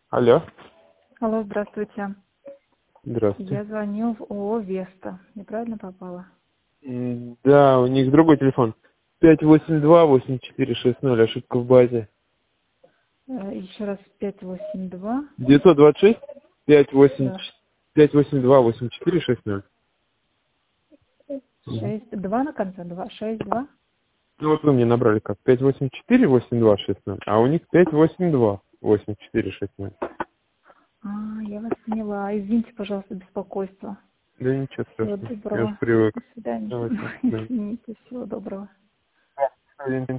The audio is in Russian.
Алло. Алло, здравствуйте. Здравствуйте. Я звоню в ООО «Веста». Я правильно попала? Да, у них другой телефон. 582-8460, ошибка в базе. Еще раз 582. 926 Да. 582-8460. 6-2 на конце? 2-6-2? Ну вот вы мне набрали как 584-8260, а у них 582-8460. Я вас поняла. Извините, пожалуйста, беспокойство. Да ничего Всего страшного, я уже доброго. привык. До свидания. Давайте. Извините, всего доброго. Да.